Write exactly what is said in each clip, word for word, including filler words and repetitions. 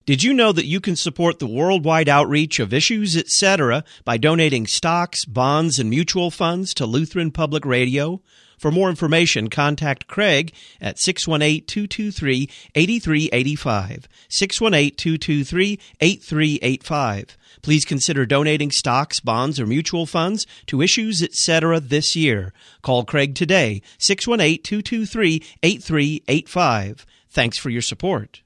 Did you know that you can support the worldwide outreach of Issues Etc. by donating stocks, bonds, and mutual funds to Lutheran Public Radio? For more information, contact Craig at six one eight, two two three, eight three eight five, six one eight, two two three, eight three eight five. Please consider donating stocks, bonds, or mutual funds to Issues Etc. this year. Call Craig today, six one eight, two two three, eight three eight five. Thanks for your support.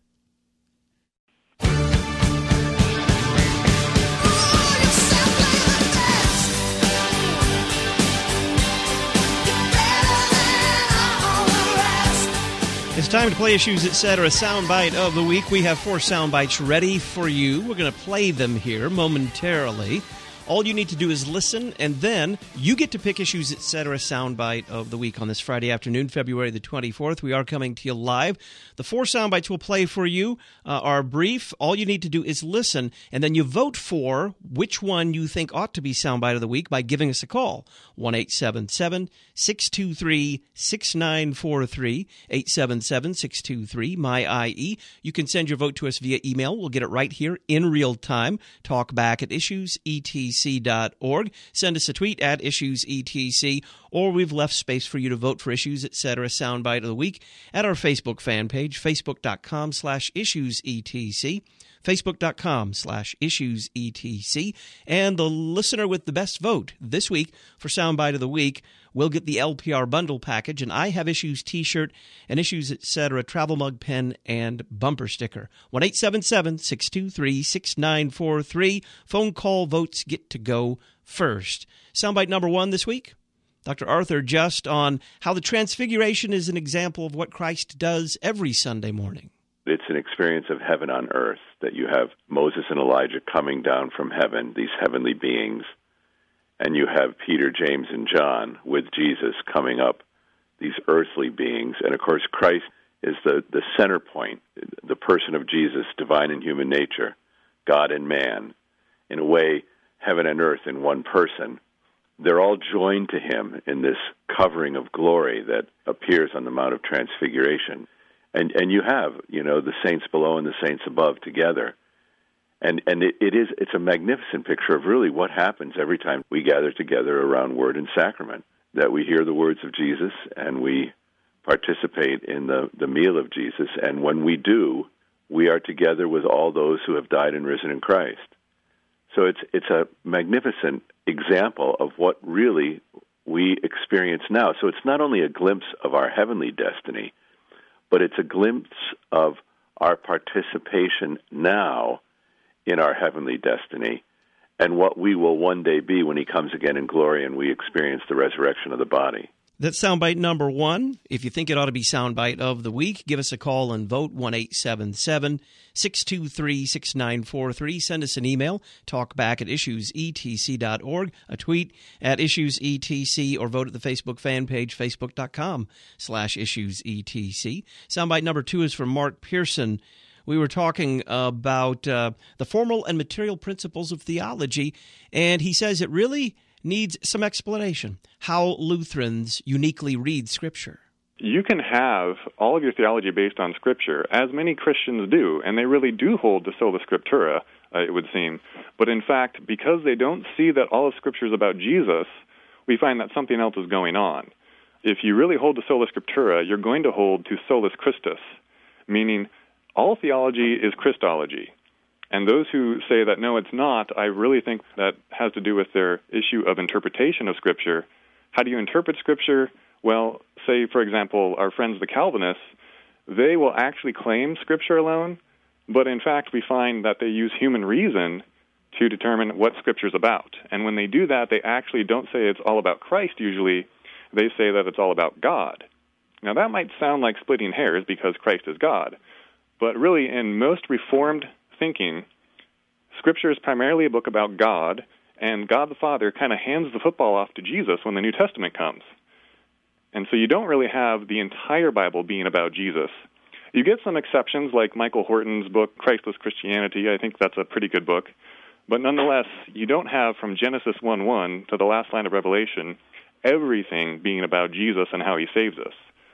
It's time to play Issues Etc. Soundbite of the week. We have four soundbites ready for you. We're going to play them here momentarily. All you need to do is listen, and then you get to pick Issues Etc. soundbite of the week on this Friday afternoon, February the twenty-fourth. We are coming to you live. The four soundbites we'll play for you uh, are brief. All you need to do is listen, and then you vote for which one you think ought to be soundbite of the week by giving us a call. one eight seven seven, six two three, six nine four three, eight seven seven, six two three, M Y I E. You can send your vote to us via email. We'll get it right here in real time. Talk back at issues e t c dot org. Send us a tweet at issues e t c, or we've left space for you to vote for Issues Etc. Soundbite of the Week at our Facebook fan page, facebook.com slash issuesetc. Facebook.com slash issues etc. And the listener with the best vote this week for Soundbite of the Week will get the L P R bundle package, and I Have Issues t-shirt, and Issues Etc. travel mug, pen, and bumper sticker. one eight seven seven, six two three, six nine four three. Phone call votes get to go first. Soundbite number one this week, Doctor Arthur Just on how the Transfiguration is an example of what Christ does every Sunday morning. It's an experience of heaven on earth, that you have Moses and Elijah coming down from heaven, these heavenly beings, and you have Peter, James, and John with Jesus coming up, these earthly beings. And, of course, Christ is the, the center point, the person of Jesus, divine and human nature, God and man, in a way, heaven and earth in one person. They're all joined to him in this covering of glory that appears on the Mount of Transfiguration. And and you have, you know, the saints below and the saints above together. And and it, it is it's a magnificent picture of really what happens every time we gather together around Word and Sacrament, that we hear the words of Jesus and we participate in the, the meal of Jesus. And when we do, we are together with all those who have died and risen in Christ. So it's it's a magnificent example of what really we experience now. So it's not only a glimpse of our heavenly destiny, but it's a glimpse of our participation now in our heavenly destiny and what we will one day be when he comes again in glory and we experience the resurrection of the body. That's soundbite number one. If you think it ought to be soundbite of the week, give us a call and vote, one eight seven seven, six two three, six nine four three. Send us an email, talkback at issues e t c dot org, a tweet at issuesetc, or vote at the Facebook fan page, facebook.com slash issuesetc. Soundbite number two is from Mark Pearson. We were talking about uh, the formal and material principles of theology, and he says it really needs some explanation, how Lutherans uniquely read Scripture. You can have all of your theology based on Scripture, as many Christians do, and they really do hold to sola scriptura, uh, it would seem. But in fact, because they don't see that all of Scripture is about Jesus, we find that something else is going on. If you really hold to sola scriptura, you're going to hold to solus Christus, meaning all theology is Christology. And those who say that, no, it's not, I really think that has to do with their issue of interpretation of Scripture. How do you interpret Scripture? Well, say, for example, our friends the Calvinists, they will actually claim Scripture alone, but in fact we find that they use human reason to determine what Scripture is about. And when they do that, they actually don't say it's all about Christ usually. They say that it's all about God. Now that might sound like splitting hairs because Christ is God, but really in most Reformed thinking, Scripture is primarily a book about God, and God the Father kind of hands the football off to Jesus when the New Testament comes. And so you don't really have the entire Bible being about Jesus. You get some exceptions, like Michael Horton's book, Christless Christianity. I think that's a pretty good book. But nonetheless, you don't have from Genesis one one to the last line of Revelation everything being about Jesus and how he saves us.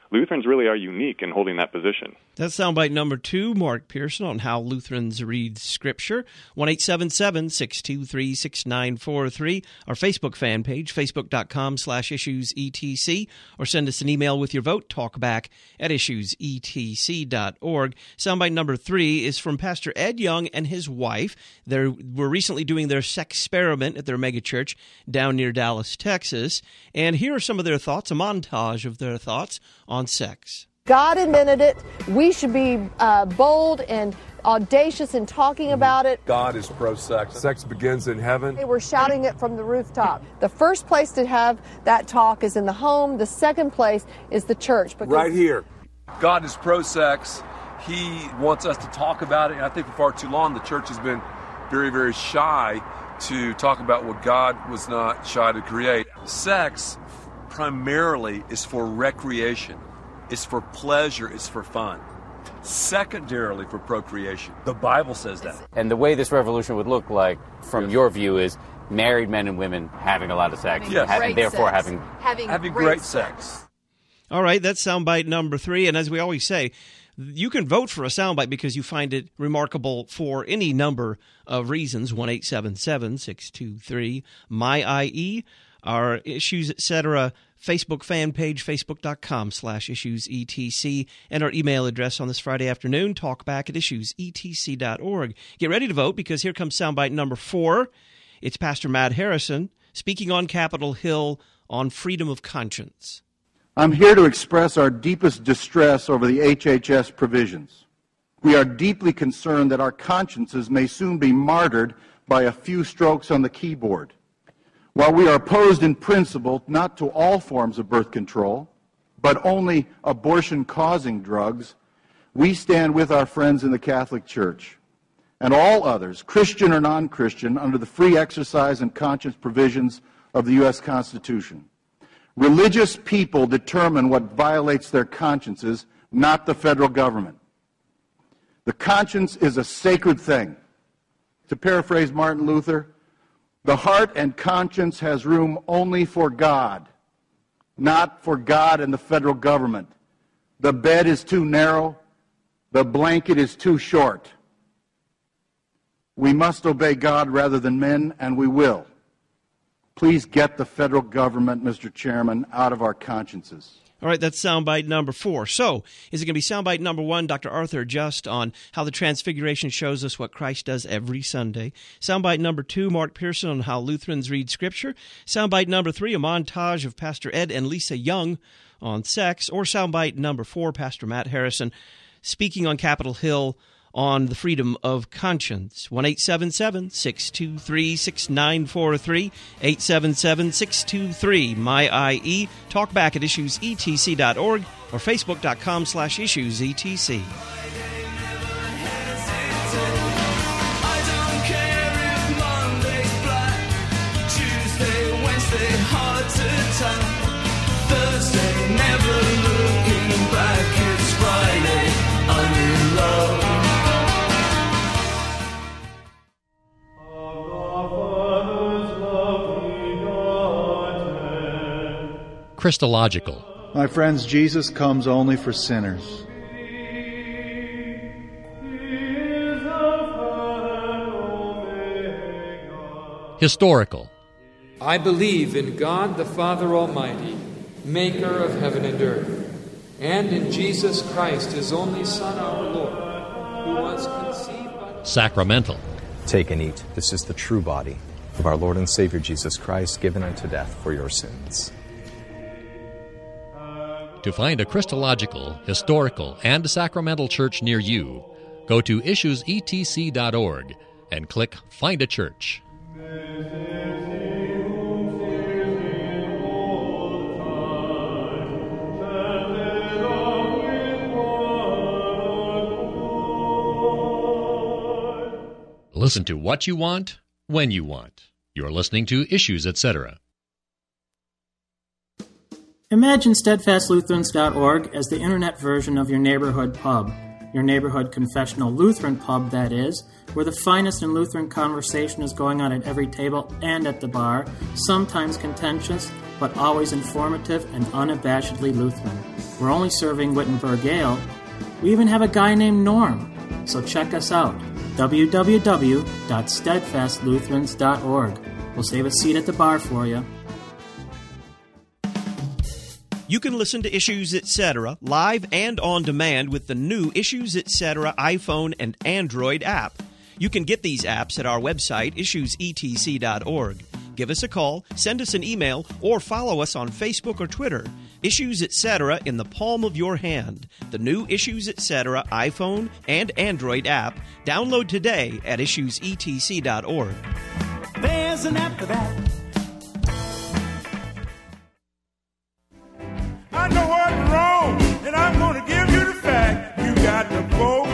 Lutherans really are unique in holding that position. That's soundbite number two, Mark Pearson, on how Lutherans read Scripture. one eight seven seven, six two three, six nine four three. Our Facebook fan page, facebook.com slash issuesetc, or send us an email with your vote, talkback at issuesetc dot org. Soundbite number three is from Pastor Ed Young and his wife. They were recently doing their sex experiment at their megachurch down near Dallas, Texas. And here are some of their thoughts, a montage of their thoughts on sex. God invented it. We should be uh, bold and audacious in talking about it. God is pro-sex. Sex begins in heaven. They were shouting it from the rooftop. The first place to have that talk is in the home. The second place is the church. Right here. God is pro-sex. He wants us to talk about it. And I think for far too long, the church has been very, very shy to talk about what God was not shy to create. Sex primarily is for recreation. It's for pleasure. It's for fun. Secondarily for procreation. The Bible says that. And the way this revolution would look like, from yes. your view, is married men and women having a lot of sex. Yes. And therefore sex. having, having, having great, great sex. sex. All right, that's soundbite number three. And as we always say, you can vote for a soundbite because you find it remarkable for any number of reasons. one eight seven seven, six two three, M Y I E. Our Issues, et cetera Facebook fan page, facebook.com slash issuesetc, and our email address on this Friday afternoon, talkback at issuesetc dot org. Get ready to vote because here comes soundbite number four. It's Pastor Matt Harrison speaking on Capitol Hill on freedom of conscience. I'm here to express our deepest distress over the H H S provisions. We are deeply concerned that our consciences may soon be martyred by a few strokes on the keyboard. While we are opposed in principle not to all forms of birth control, but only abortion-causing drugs, we stand with our friends in the Catholic Church and all others, Christian or non-Christian, under the free exercise and conscience provisions of the U S Constitution. Religious people determine what violates their consciences, not the federal government. The conscience is a sacred thing. To paraphrase Martin Luther, the heart and conscience has room only for God, not for God and the federal government. The bed is too narrow, the blanket is too short. We must obey God rather than men, and we will. Please get the federal government, Mister Chairman, out of our consciences. All right, that's soundbite number four. So, is it going to be soundbite number one, Doctor Arthur Just, on how the Transfiguration shows us what Christ does every Sunday? Soundbite number two, Mark Pearson, on how Lutherans read Scripture? Soundbite number three, a montage of Pastor Ed and Lisa Young on sex? Or soundbite number four, Pastor Matt Harrison speaking on Capitol Hill on the freedom of conscience? one eight seven seven, six two three, six nine four three, eight seven seven, six two three, M Y I E. Talk back at issues e t c dot org or facebook.com slash issuesetc. Thursday, never looking back, it's Friday, I'm in love. Christological. My friends, Jesus comes only for sinners. Historical. I believe in God the Father Almighty, maker of heaven and earth, and in Jesus Christ, his only Son, our Lord, who was conceived by... Sacramental. Take and eat. This is the true body of our Lord and Savior Jesus Christ, given unto death for your sins. To find a Christological, historical, and sacramental church near you, go to issues e t c dot org and click Find a Church. Listen to what you want, when you want. You're listening to Issues, et cetera. Imagine steadfast lutherans dot org as the internet version of your neighborhood pub, your neighborhood confessional Lutheran pub, that is, where the finest in Lutheran conversation is going on at every table and at the bar, sometimes contentious, but always informative and unabashedly Lutheran. We're only serving Wittenberg Ale. We even have a guy named Norm. So check us out, w w w dot steadfast lutherans dot org. We'll save a seat at the bar for you. You can listen to Issues Etc. live and on demand with the new Issues Etc. iPhone and Android app. You can get these apps at our website, issues e t c dot org. Give us a call, send us an email, or follow us on Facebook or Twitter. Issues Etc. in the palm of your hand. The new Issues Etc. iPhone and Android app. Download today at issues e t c dot org. There's an app for that. I know what's wrong, and I'm going to give you the fact. You got to vote.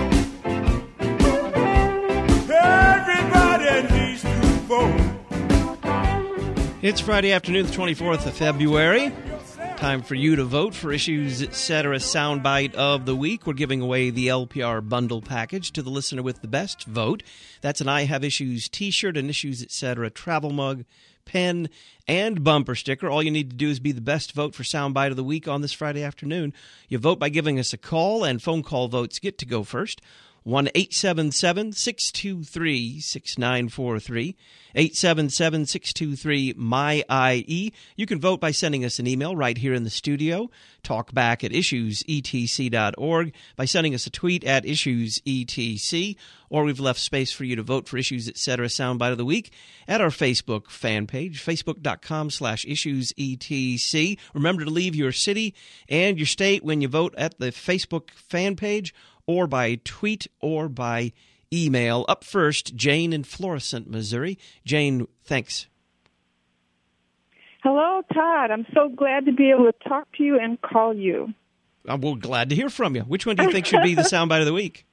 Everybody needs to vote. It's Friday afternoon, the twenty-fourth of February. Time for you to vote for Issues Etc. Soundbite of the Week. We're giving away the L P R bundle package to the listener with the best vote. That's an I Have Issues t-shirt, an Issues Etc. travel mug, pen, and bumper sticker. All you need to do is be the best vote for Soundbite of the Week on this Friday afternoon. You vote by giving us a call, and phone call votes get to go first. one eight seven seven, six two three, six nine four three, eight seven seven, six two three, M Y I E. You can vote by sending us an email right here in the studio, talkback at issues e t c dot org, by sending us a tweet at issuesetc, or we've left space for you to vote for Issues Etc. Soundbite of the Week at our Facebook fan page, facebook.com slash issuesetc. Remember to leave your city and your state when you vote at the Facebook fan page, or by tweet, or by email. Up first, Jane in Florissant, Missouri. Jane, thanks. Hello, Todd. I'm so glad to be able to talk to you and call you. I'm well, glad to hear from you. Which one do you think should be the Soundbite of the Week?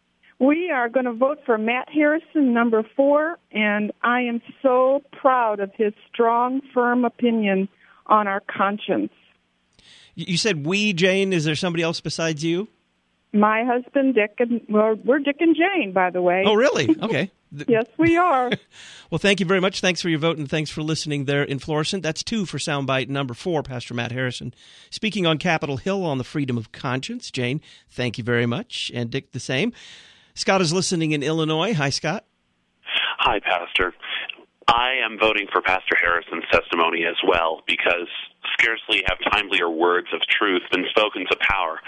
We are going to vote for Matt Harrison, number four, and I am so proud of his strong, firm opinion on our conscience. You said we, Jane. Is there somebody else besides you? My husband, Dick, and well, we're Dick and Jane, by the way. Oh, really? Okay. Yes, we are. Well, thank you very much. Thanks for your vote, and thanks for listening there in Florissant. That's two for Soundbite number four, Pastor Matt Harrison. Speaking on Capitol Hill on the freedom of conscience. Jane, thank you very much, and Dick the same. Scott is listening in Illinois. Hi, Scott. Hi, Pastor. I am voting for Pastor Harrison's testimony as well, because scarcely have timelier words of truth been spoken to power.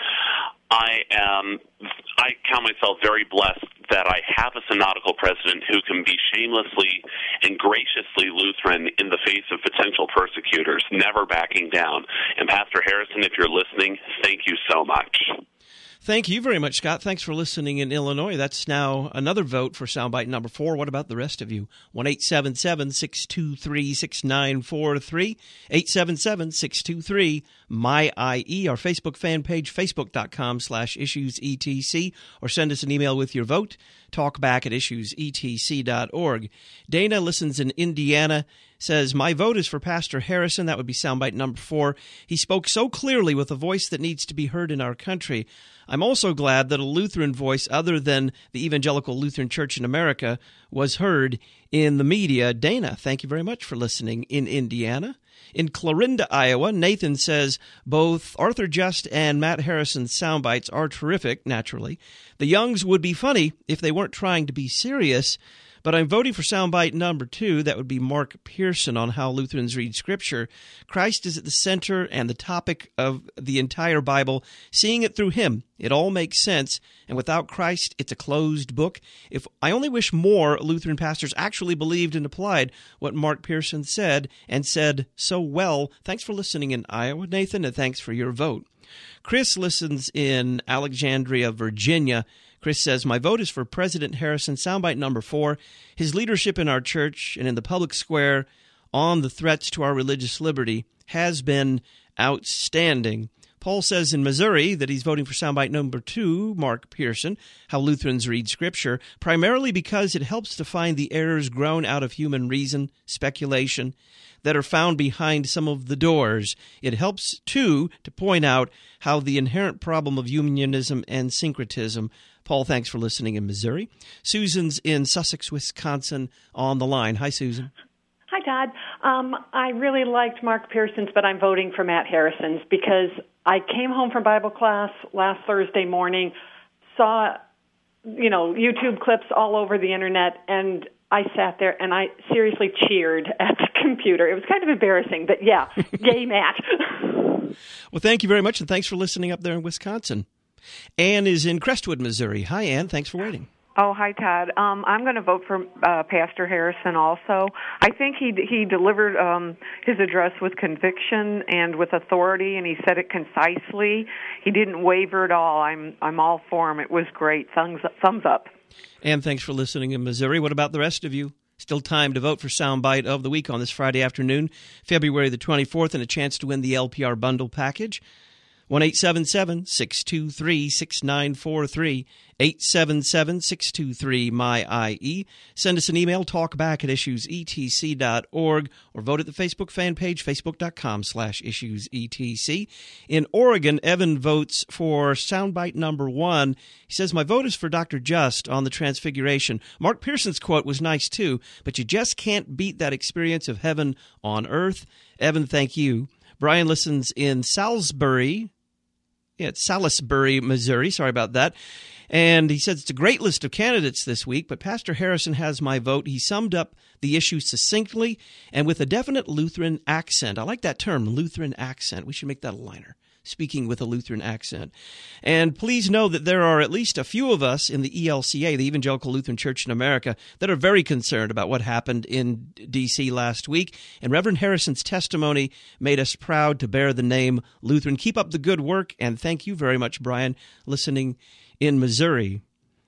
I am. I count myself very blessed that I have a synodical president who can be shamelessly and graciously Lutheran in the face of potential persecutors, never backing down. And Pastor Harrison, if you're listening, thank you so much. Thank you very much, Scott. Thanks for listening in Illinois. That's now another vote for Soundbite number four. What about the rest of you? one eight seven seven, six two three, six nine four three, eight seven seven, six two three, M Y I E, our Facebook fan page, facebook.com slash issuesetc, or send us an email with your vote, talkback at issuesetc dot org. Dana listens in Indiana, says, my vote is for Pastor Harrison. That would be Soundbite number four. He spoke so clearly with a voice that needs to be heard in our country. I'm also glad that a Lutheran voice other than the Evangelical Lutheran Church in America was heard in the media. Dana, thank you very much for listening in Indiana. In Clarinda, Iowa, Nathan says, both Arthur Just and Matt Harrison's soundbites are terrific, naturally. The Youngs would be funny if they weren't trying to be serious, but I'm voting for soundbite number two. That would be Mark Pearson on how Lutherans read Scripture. Christ is at the center and the topic of the entire Bible. Seeing it through him, it all makes sense. And without Christ, it's a closed book. If I only wish more Lutheran pastors actually believed and applied what Mark Pearson said, and said so well. Thanks for listening in Iowa, Nathan, and thanks for your vote. Chris listens in Alexandria, Virginia. Chris says, my vote is for President Harrison, soundbite number four. His leadership in our church and in the public square on the threats to our religious liberty has been outstanding. Paul says in Missouri that he's voting for soundbite number two, Mark Pearson, how Lutherans read Scripture, primarily because it helps to find the errors grown out of human reason, speculation, that are found behind some of the doors. It helps, too, to point out how the inherent problem of unionism and syncretism. Paul, thanks for listening in Missouri. Susan's in Sussex, Wisconsin on the line. Hi, Susan. Hi, Todd. Um, I really liked Mark Pearson's, but I'm voting for Matt Harrison's because I came home from Bible class last Thursday morning, saw, you know, YouTube clips all over the internet, and I sat there and I seriously cheered at the computer. It was kind of embarrassing, but yeah, yay, Matt. Well, thank you very much, and thanks for listening up there in Wisconsin. Ann is in Crestwood, Missouri. Hi, Ann. Thanks for waiting. Oh, hi, Todd. Um, I'm going to vote for uh, Pastor Harrison also. I think he he delivered um, his address with conviction and with authority, and he said it concisely. He didn't waver at all. I'm I'm all for him. It was great. Thumbs up. Thumbs up. And thanks for listening in Missouri. What about the rest of you? Still time to vote for Soundbite of the Week on this Friday afternoon, February the twenty-fourth, and a chance to win the L P R Bundle Package. one eight seven seven, six two three, six nine four three, eight seven seven, six two three, M Y I E. Send us an email, talkback at issues e t c dot org, or vote at the Facebook fan page, facebook.com slash issuesetc. In Oregon, Evan votes for soundbite number one. He says, my vote is for Doctor Just on the Transfiguration. Mark Pearson's quote was nice too, but you just can't beat that experience of heaven on earth. Evan, thank you. Brian listens in Salisbury, Yeah, it's Salisbury, Missouri. Sorry about that. And he says it's a great list of candidates this week, but Pastor Harrison has my vote. He summed up the issue succinctly and with a definite Lutheran accent. I like that term, Lutheran accent. We should make that a liner, speaking with a Lutheran accent. And please know that there are at least a few of us in the E L C A, the Evangelical Lutheran Church in America, that are very concerned about what happened in D C last week. And Reverend Harrison's testimony made us proud to bear the name Lutheran. Keep up the good work, and thank you very much, Brian, listening in Missouri.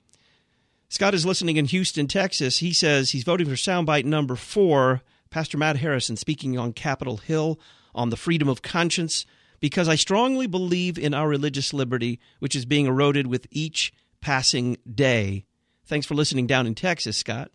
Scott is listening in Houston, Texas. He says he's voting for soundbite number four, Pastor Matt Harrison speaking on Capitol Hill on the freedom of conscience, because I strongly believe in our religious liberty, which is being eroded with each passing day. Thanks for listening down in Texas, Scott.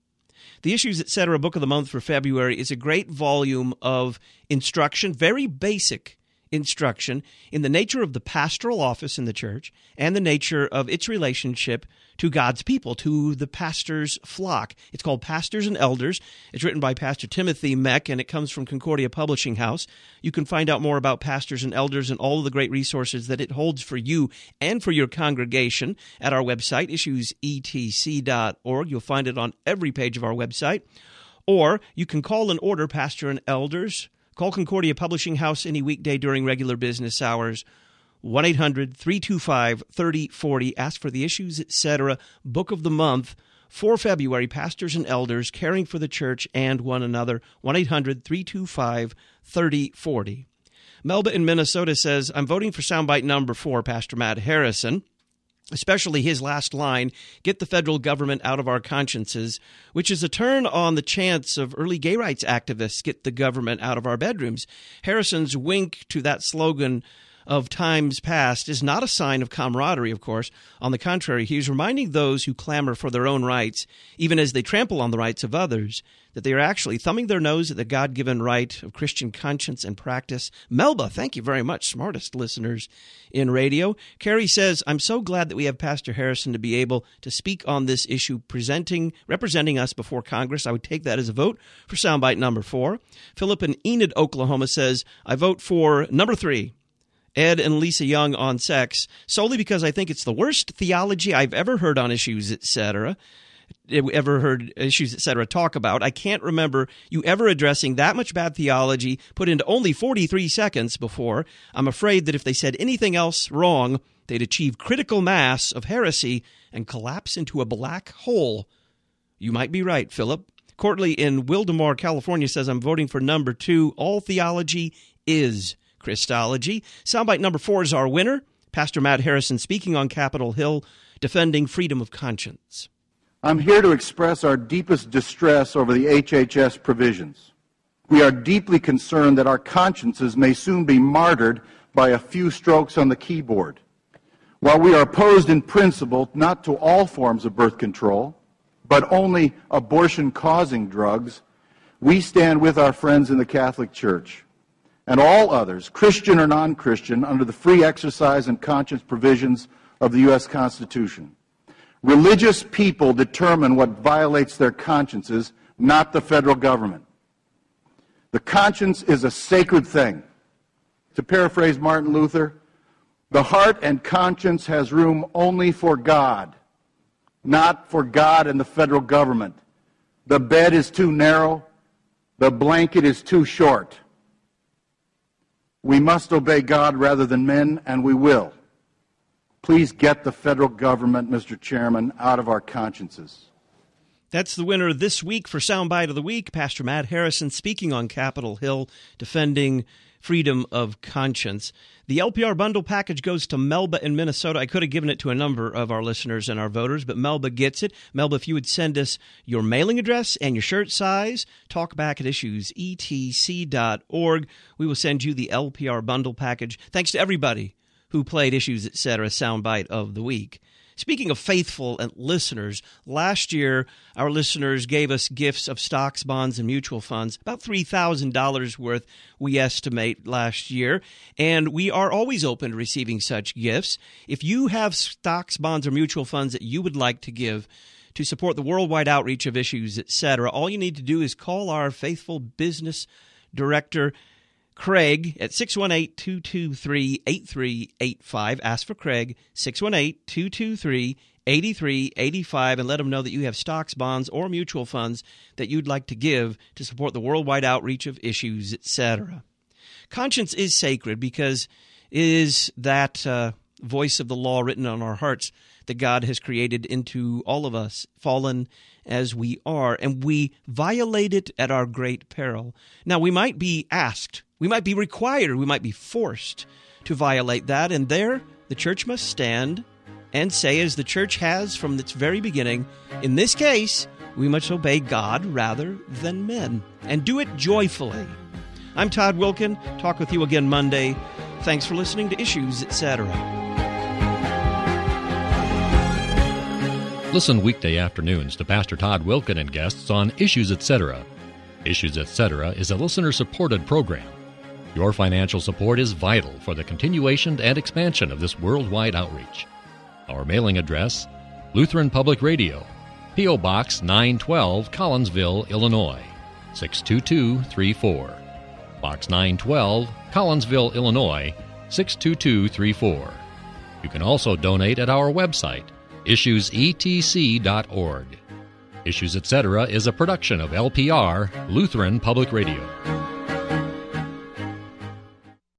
The Issues, et cetera. Book of the Month for February is a great volume of instruction, very basic instruction in the nature of the pastoral office in the church and the nature of its relationship to God's people, to the pastor's flock. It's called Pastors and Elders. It's written by Pastor Timothy Meck, and it comes from Concordia Publishing House. You can find out more about Pastors and Elders and all of the great resources that it holds for you and for your congregation at our website, issues e t c dot org. You'll find it on every page of our website. Or you can call and order Pastor and Elders. Call Concordia Publishing House any weekday during regular business hours, one eight hundred, three two five, three oh four oh. Ask for the Issues, et cetera. Book of the Month for February, Pastors and Elders, Caring for the Church and One Another, one eight hundred, three two five, three oh four oh. Melba in Minnesota says, I'm voting for soundbite number four, Pastor Matt Harrison, especially his last line, get the federal government out of our consciences, which is a turn on the chance of early gay rights activists get the government out of our bedrooms. Harrison's wink to that slogan of times past is not a sign of camaraderie, of course. On the contrary, he is reminding those who clamor for their own rights, even as they trample on the rights of others, that they are actually thumbing their nose at the God-given right of Christian conscience and practice. Melba, thank you very much, smartest listeners in radio. Carrie says, I'm so glad that we have Pastor Harrison to be able to speak on this issue, presenting, representing us before Congress. I would take that as a vote for soundbite number four. Philip in Enid, Oklahoma says, I vote for number three, Ed and Lisa Young on sex, solely because I think it's the worst theology I've ever heard on Issues, et cetera, ever heard Issues, et cetera, talk about. I can't remember you ever addressing that much bad theology put into only forty-three seconds before. I'm afraid that if they said anything else wrong, they'd achieve critical mass of heresy and collapse into a black hole. You might be right, Philip. Courtly in Wildemar, California says, I'm voting for number two. All theology is Christology. Soundbite number four is our winner. Pastor Matt Harrison speaking on Capitol Hill, defending freedom of conscience. I'm here to express our deepest distress over the H H S provisions. We are deeply concerned that our consciences may soon be martyred by a few strokes on the keyboard. While we are opposed in principle not to all forms of birth control, but only abortion-causing drugs, we stand with our friends in the Catholic Church and all others, Christian or non-Christian, under the free exercise and conscience provisions of the U S Constitution. Religious people determine what violates their consciences, not the federal government. The conscience is a sacred thing. To paraphrase Martin Luther, the heart and conscience has room only for God, not for God and the federal government. The bed is too narrow. The blanket is too short. We must obey God rather than men, and we will. Please get the federal government, Mister Chairman, out of our consciences. That's the winner this week for Soundbite of the Week, Pastor Matt Harrison speaking on Capitol Hill, defending freedom of conscience. The L P R bundle package goes to Melba in Minnesota. I could have given it to a number of our listeners and our voters, but Melba gets it. Melba, if you would send us your mailing address and your shirt size, talk back at issues e t c dot org. We will send you the L P R bundle package. Thanks to everybody who played Issues, et cetera, Soundbite of the Week. Speaking of faithful listeners, last year our listeners gave us gifts of stocks, bonds, and mutual funds, about three thousand dollars worth we estimate last year, and we are always open to receiving such gifts. If you have stocks, bonds, or mutual funds that you would like to give to support the worldwide outreach of Issues, et cetera, all you need to do is call our faithful business director, Craig, at six one eight, two two three, eight three eight five. Ask for Craig, six one eight, two two three, eight three eight five, and let him know that you have stocks, bonds, or mutual funds that you'd like to give to support the worldwide outreach of Issues, et cetera. Conscience is sacred because it is that uh, voice of the law written on our hearts that God has created into all of us, fallen as we are, and we violate it at our great peril. Now, we might be asked, we might be required, we might be forced to violate that, and there the church must stand and say, as the church has from its very beginning, in this case, we must obey God rather than men, and do it joyfully. I'm Todd Wilkin. Talk with you again Monday. Thanks for listening to Issues, et cetera. Listen weekday afternoons to Pastor Todd Wilkin and guests on Issues, et cetera. Issues, et cetera is a listener-supported program. Your financial support is vital for the continuation and expansion of this worldwide outreach. Our mailing address, Lutheran Public Radio, P O. Box nine twelve, Collinsville, Illinois, six two two three four. Box nine twelve, Collinsville, Illinois, six two two three four. You can also donate at our website, issues e t c dot org. Issues, et cetera is a production of L P R, Lutheran Public Radio.